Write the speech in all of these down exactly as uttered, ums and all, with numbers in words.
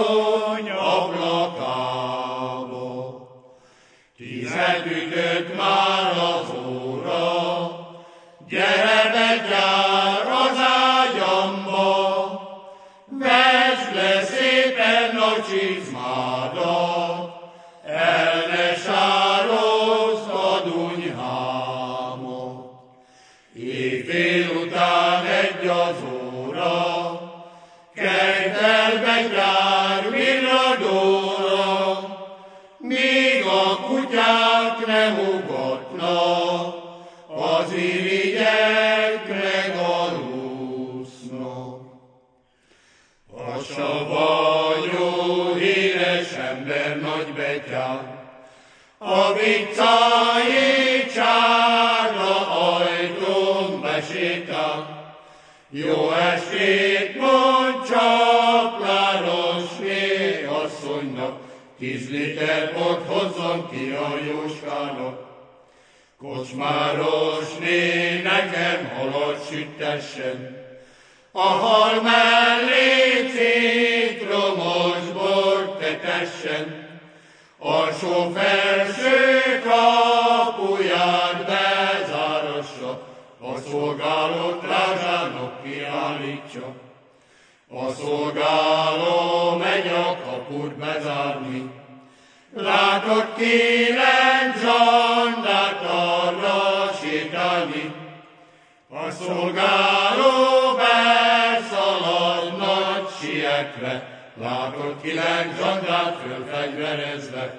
torony ablakába. Tízet ütött már az óra, gyere betyár az ágyamba, vesd le szépen a csizmádat, el ne sározd a dunyhámat. Éjfél után egy az óra, kelt el betyár villadóra, míg a kutyák nem ugatnak, az irigyek meg alusznak. A savanyú híres ember nagy betyár, a viccai csárda ajtón besétál. Jó estét mond Csaplárosné asszonynak, tíz liter bort hozzon ki a Jóskának. Kocsmárosné nekem halat sütessen, a hal mellé citromos bort tetessen, alsó-felső kapuját bezárassa, a szolgálót Lázsának kiállítsa. A szolgáló megy a kaput bezárni, látott kilenc zsandát arra sétálni. A szolgáló beszalad nagy sietve, látott kilenc zsandát fölfegyverezve.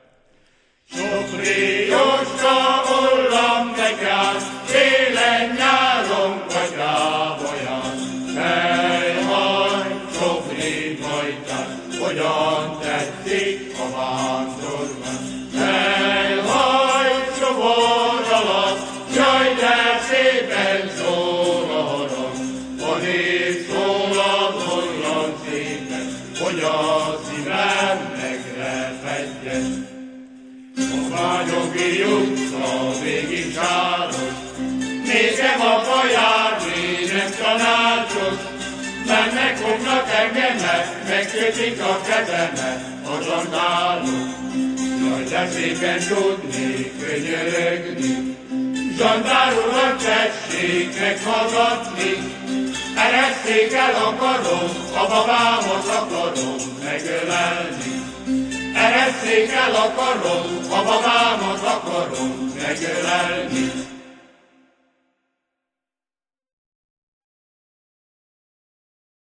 Sopri Jóska ollam betyár, télen-nyáron katyábolyán. Fejhaj, Sopri bajtár, hogyan tetszik a vándorban. Fejhaj, sobor alatt, jaj, de szépen szól a harang. A nép szólal olyan szépen, hogy a szívem megrepedjen. A Vágyogi utca végig sáros, nézem a kajár, nem tanácsos. Mennek, fognak engemet, megkötik a kezemet a zsandárok. Jaj, de szépen tudnék könyörögni, zsandár urat tessék meghallgatni. Eresszék el akarom, a babámat akarom megölelni. Eresszék el akarom, a babámat akarom megölelni.